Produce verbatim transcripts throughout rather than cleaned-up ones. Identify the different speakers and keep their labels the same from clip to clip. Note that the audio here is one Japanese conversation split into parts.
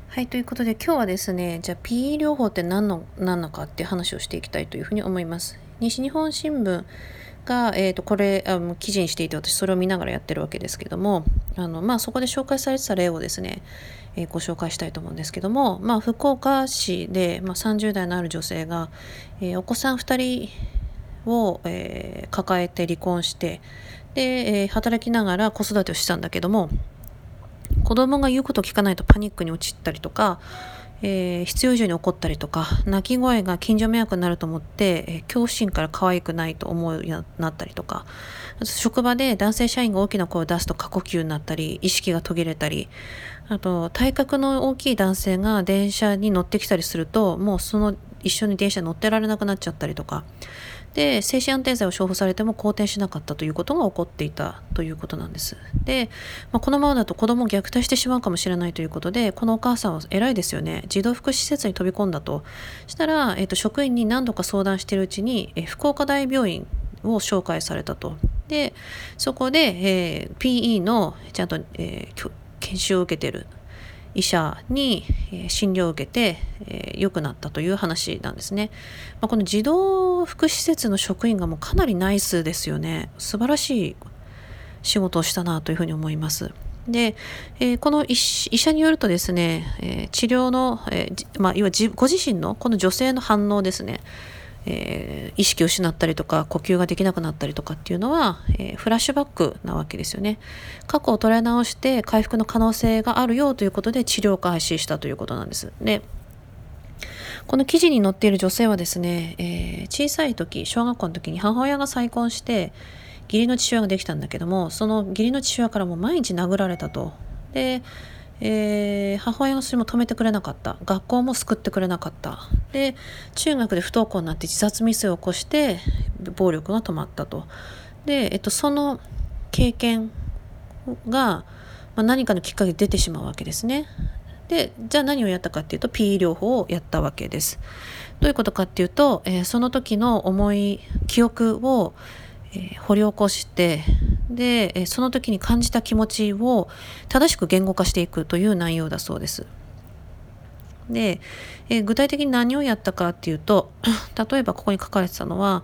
Speaker 1: はい、ということで今日はですね、じゃあ ピーイー 療法って何の何なのかっていう話をしていきたいというふうに思います。西日本新聞が、えー、とこれあの記事にしていて、私それを見ながらやってるわけですけども、あの、まあ、そこで紹介されてた例をですね、えーご紹介したいと思うんですけども、まあ、福岡市で、まあ、さんじゅう代のある女性が、えーお子さんふたりを、えー抱えて離婚して、で、えー働きながら子育てをしたんだけども、子供が言うことを聞かないとパニックに陥ったりとか、えー必要以上に怒ったりとか、泣き声が近所迷惑になると思って、えー恐怖心から可愛くないと思うようになったりとか、あと職場で男性社員が大きな声を出すと過呼吸になったり、意識が途切れたり、あと体格の大きい男性が電車に乗ってきたりすると、もうその一緒に電車に乗ってられなくなっちゃったりとかで、精神安定剤を処方されても好転しなかったということが起こっていたということなんです。で、まあ、このままだと子供を虐待してしまうかもしれないということで、このお母さんは偉いですよね。児童福祉施設に飛び込んだとしたら、えー、と職員に何度か相談しているうちに、えー福岡大病院を紹介されたと。でそこで、えー ピーイー のちゃんと、えー研修を受けている医者に、えー診療を受けて、えー良くなったという話なんですね。まあ、この児童福祉施設の職員がもうかなりナイスですよね。素晴らしい仕事をしたなというふうに思います。で、えーこの医師医者によるとですね、えー治療の、えーじまあ、いわゆるご自身のこの女性の反応ですね、えー意識を失ったりとか呼吸ができなくなったりとかっていうのは、えーフラッシュバックなわけですよね。過去を捉え直して回復の可能性があるよということで治療を開始したということなんです。で、この記事に載っている女性はですね、えー小さい時、小学校の時に母親が再婚して義理の父親ができたんだけども、その義理の父親からも毎日殴られたと。で、えー母親がそれも止めてくれなかった。学校も救ってくれなかった。で、中学で不登校になって自殺未遂を起こして暴力が止まったと。で、えっと、その経験が、まあ、何かのきっかけで出てしまうわけですね。で、じゃあ何をやったかっていうと ピーイー 療法をやったわけです。どういうことかっていうと、えーその時の思い記憶を、えー掘り起こして、で、えーその時に感じた気持ちを正しく言語化していくという内容だそうです。で、えー具体的に何をやったかっていうと、例えばここに書かれてたのは、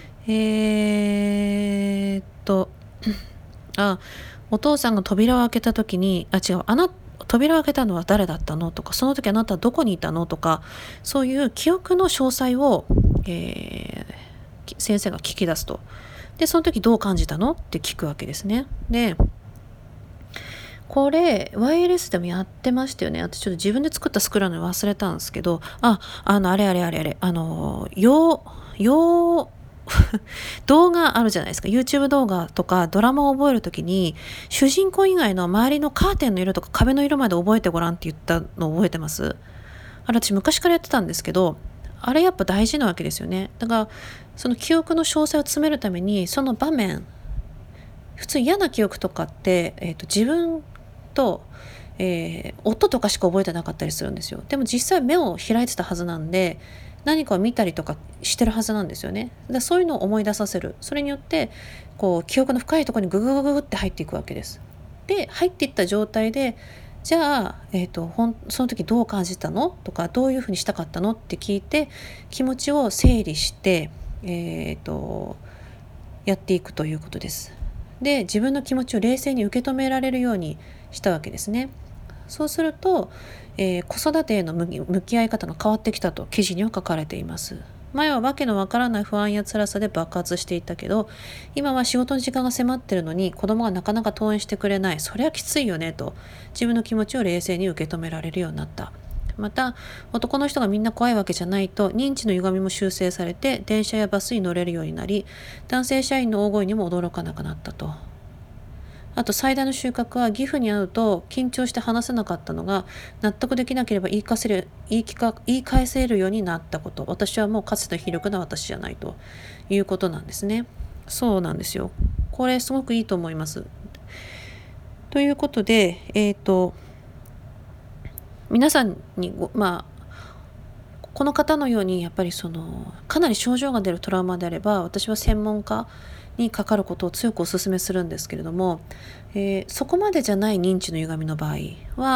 Speaker 1: えーっとあお父さんが扉を開けた時に、あ、違う、あな扉を開けたのは誰だったのとか、その時あなたはどこにいたのとか、そういう記憶の詳細を、えー先生が聞き出すと。で、その時どう感じたのって聞くわけですね。で、これ ワイエルエス でもやってましたよね。私ちょっと自分で作ったスクラム忘れたんですけど、あ、あのあれあれあれあれ、あのようよう動画あるじゃないですか。 YouTube 動画とかドラマを覚えるときに、主人公以外の周りのカーテンの色とか壁の色まで覚えてごらんって言ったのを覚えてます？あれ私昔からやってたんですけど、あれやっぱ大事なわけですよね。だからその記憶の詳細を詰めるために、その場面、普通嫌な記憶とかって、えーと自分と、えー音とかしか覚えてなかったりするんですよ。でも実際目を開いてたはずなんで、何かを見たりとかしてるはずなんですよね。だからそういうのを思い出させる。それによってこう記憶の深いところにグググググって入っていくわけです。で、入っていった状態で、じゃあ、えーと、ほんその時どう感じたのとか、どういうふうにしたかったのって聞いて、気持ちを整理して、えーとやっていくということです。で、自分の気持ちを冷静に受け止められるようにしたわけですね。そうすると、えー子育てへの向き向き合い方が変わってきたと記事には書かれています。前はわけのわからない不安や辛さで爆発していたけど、今は仕事の時間が迫ってるのに子供がなかなか登園してくれない。それはきついよねと、自分の気持ちを冷静に受け止められるようになった。また、男の人がみんな怖いわけじゃないと、認知の歪みも修正されて電車やバスに乗れるようになり、男性社員の大声にも驚かなくなったと。あと最大の収穫は、義父に会うと緊張して話せなかったのが、納得できなければ言い返せる言い聞か言い返せるようになったこと。私はもうかつての非力な私じゃないということなんですね。そうなんですよ。これすごくいいと思います。ということで、えっと皆さんにごまあこの方のように、やっぱりそのかなり症状が出るトラウマであれば、私は専門家にかかることを強くお勧めするんですけれども、えーそこまでじゃない認知の歪みの場合は、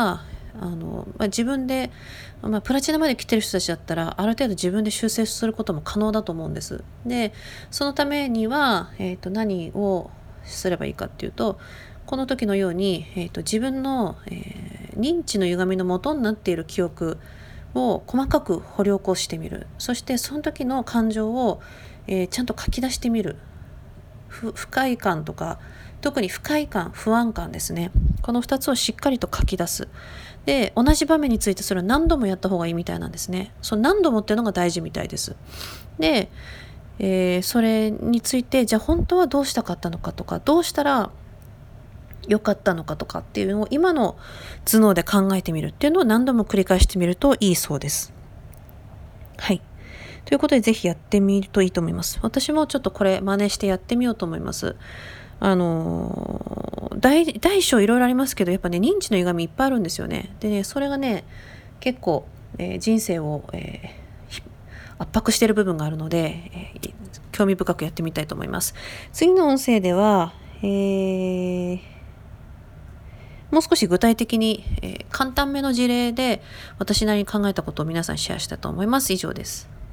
Speaker 1: あの、まあ、自分で、まあ、プラチナまで来てる人たちだったらある程度自分で修正することも可能だと思うんです。でそのためには、えー、と何をすればいいかっていうと、この時のように、えー、と自分の、えー、認知の歪みの元になっている記憶を細かく掘り起こしてみる。そしてその時の感情を、えー、ちゃんと書き出してみる。不快感とか、特に不快感、不安感ですね。このふたつをしっかりと書き出す。で同じ場面についてそれを何度もやった方がいいみたいなんですね。その何度もっていうのが大事みたいです。で、えー、それについてじゃあ本当はどうしたかったのかとか、どうしたら良かったのかとかっていうのを今の頭脳で考えてみるっていうのを何度も繰り返してみるといいそうです。はい。ということでぜひやってみるといいと思います。私もちょっとこれ真似してやってみようと思います。あの大大小いろいろありますけど、やっぱね認知の歪みいっぱいあるんですよね。でねそれがね結構、えー、人生を、えー、圧迫している部分があるので、えー、興味深くやってみたいと思います。次の音声では、えー、もう少し具体的に、えー、簡単めの事例で私なりに考えたことを皆さんにシェアしたと思います。以上です。